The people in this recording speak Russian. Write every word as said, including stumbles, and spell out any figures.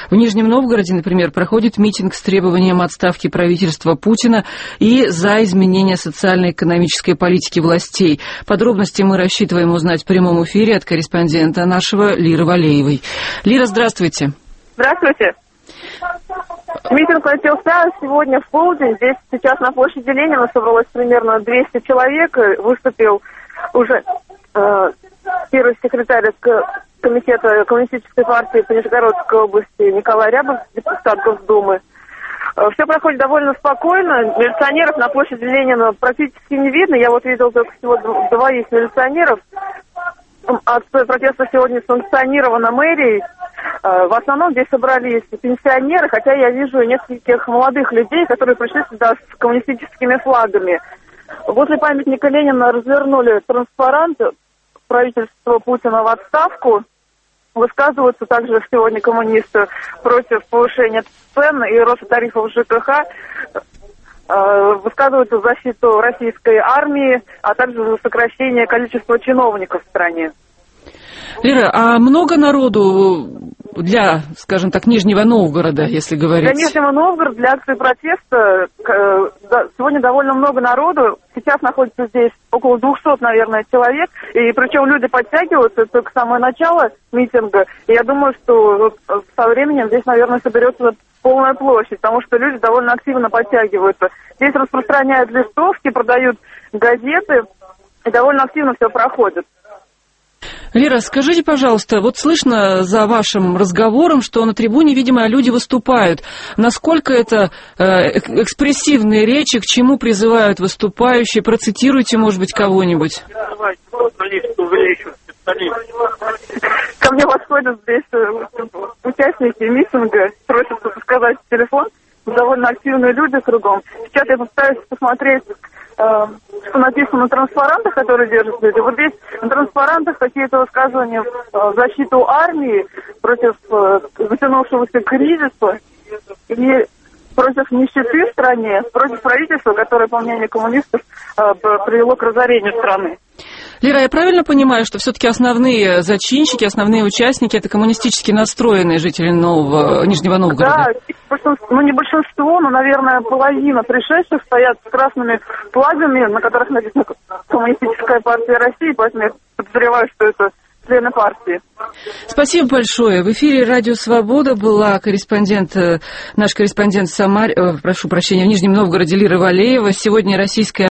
В Нижнем Новгороде, например, проходит митинг с требованием отставки правительства Путина и за изменение социально-экономической политики властей. Подробности мы рассчитываем узнать в прямом эфире от корреспондента нашего Лиры Валеевой. Лира, здравствуйте. Здравствуйте. Митинг начался сегодня в полдень. Здесь сейчас на площади Ленина собралось примерно двести человек. Выступил уже э, первый секретарь комитета Коммунистической партии по Нижегородской области Николай Рябов, депутат Госдумы. Э, все проходит довольно спокойно. Милиционеров на площади Ленина практически не видно. Я вот видел только всего двоих милиционеров. Акция протеста сегодня санкционирована мэрией. В основном здесь собрались пенсионеры, хотя я вижу нескольких молодых людей, которые пришли сюда с коммунистическими флагами. Возле памятника Ленина развернули транспарант правительства Путина в отставку. Высказываются также сегодня коммунисты против повышения цен и роста тарифов ЖКХ. Высказываются в защиту российской армии, а также за сокращение количества чиновников в стране. Лера, а много народу для, скажем так, Нижнего Новгорода, если говорить? Для Нижнего Новгорода, для акции протеста сегодня довольно много народу. Сейчас находится здесь около двухсот, наверное, человек. И причем люди подтягиваются, это только самое начало митинга. И я думаю, что со временем здесь, наверное, соберется полная площадь, потому что люди довольно активно подтягиваются. Здесь распространяют листовки, продают газеты, и довольно активно все проходит. Лера, скажите, пожалуйста, вот слышно за вашим разговором, что на трибуне, видимо, люди выступают. Насколько это э, экспрессивные речи, к чему призывают выступающие? Процитируйте, может быть, кого-нибудь. Ко мне подходят здесь участники митинга, просят сказать телефон. Довольно активные люди кругом. Сейчас я попытаюсь посмотреть, что написано на транспарантах, которые держат люди. Вот здесь на транспарантах какие-то высказывания в защиту армии против затянувшегося кризиса и против нищеты в стране, против правительства, которое, по мнению коммунистов, привело к разорению страны. Лера, я правильно понимаю, что все-таки основные зачинщики, основные участники — это коммунистически настроенные жители Нового, Нижнего Новгорода? Да, ну не большинство, но, наверное, половина пришедших стоят с красными флагами, на которых написано «Коммунистическая партия России», поэтому я подозреваю, что это члены партии. Спасибо большое. В эфире Радио Свобода была корреспондент, наш корреспондент в Самаре, прошу прощения, в Нижнем Новгороде Лира Валеева. Сегодня российская